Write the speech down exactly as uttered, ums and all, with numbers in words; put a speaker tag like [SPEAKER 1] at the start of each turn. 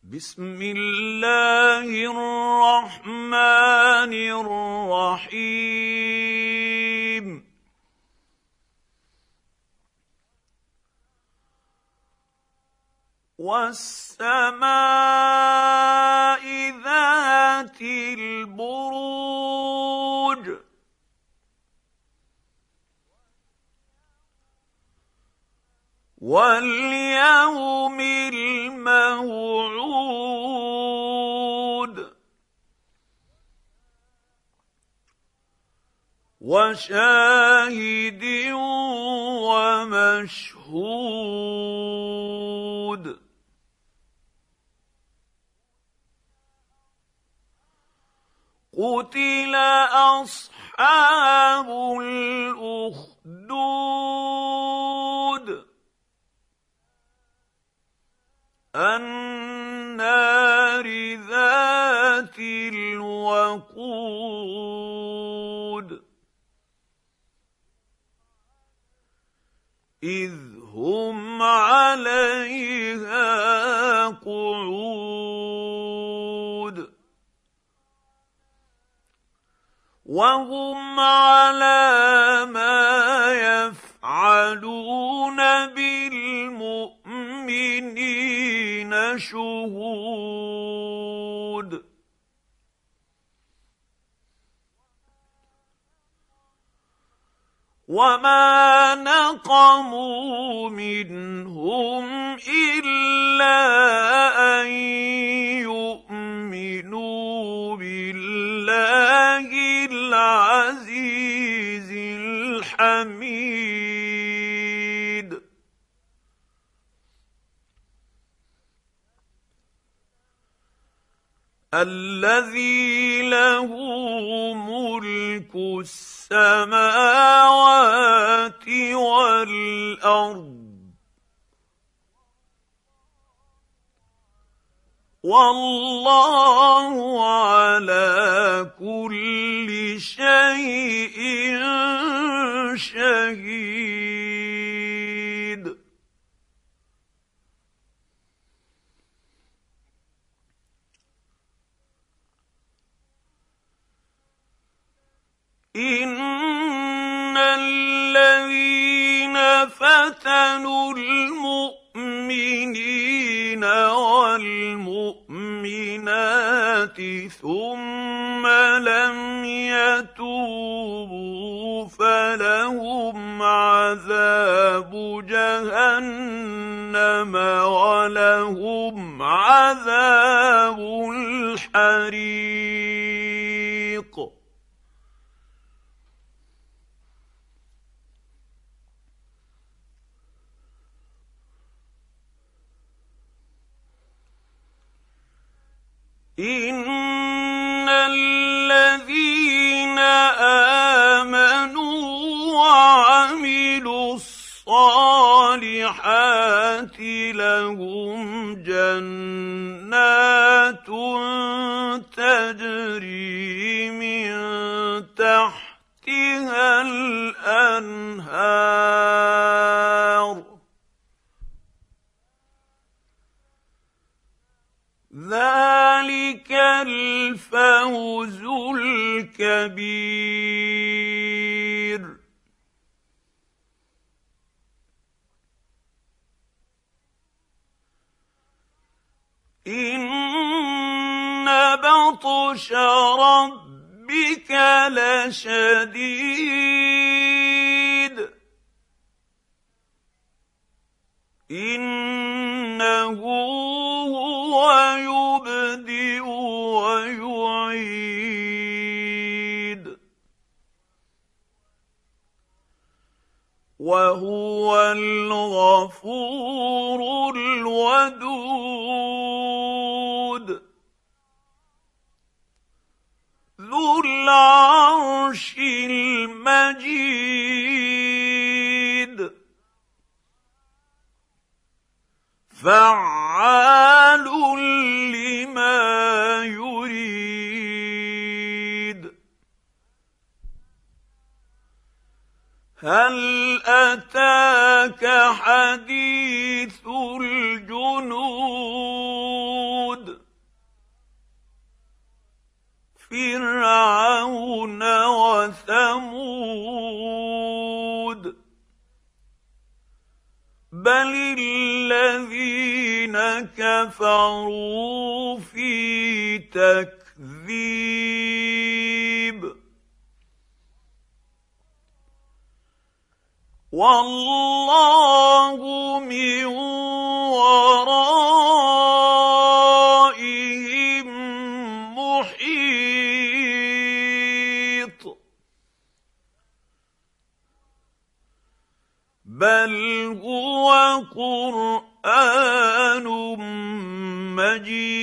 [SPEAKER 1] بسم الله الرحمن الرحيم والسماء ذات البروج واليوم الموعود وشاهد ومشهود قتل أصحاب الأخدود النار ذات الوقود إذ هم عليها قعود وهم على ما يفعلون بالمؤمنين شهود وما نقموا منهم إلا أن يؤمنوا بالله العزيز الحميد الذي له ملك السماوات والأرض والله على كل شيء شهيد إن الذين فتنوا المؤمنين والمؤمنات ثم لم يتوبوا فلهم عذاب جهنم ولهم عذاب الحريق إن الذين آمنوا وعملوا الصالحات لهم جنات تجري من تحتها الأنهار ذلك الفوز الكبير إن بطش ربك لشديد إنه هو يبدئ ويعيد وهو الغفور الودود ذو العرش المجيد فعال لما يريد هل أتاك حديث الجنود كفروا في تكذيب والله من ورائهم محيط بل هو قرآن مجيد